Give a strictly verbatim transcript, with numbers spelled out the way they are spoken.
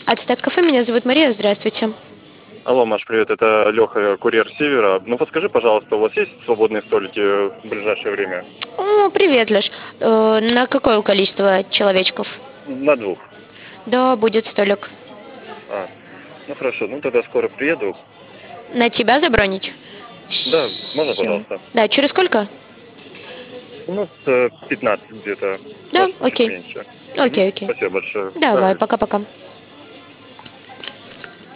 Ацтек кафе, меня зовут Мария, здравствуйте. Алло, Маш, привет, это Леха, курьер с Севера. Ну подскажи, пожалуйста, у вас есть свободные столики в ближайшее время? О, привет, Леш. Э, на какое количество человечков? На двух. Да, будет столик. А, ну хорошо, ну тогда скоро приеду. На тебя забронить? Да, можно, Все. пожалуйста? Да, через сколько? Ну, с пятнадцать где-то, Да, может, чуть окей. меньше. Мгм. Окей, окей. Спасибо большое. Давай, Давай. пока-пока.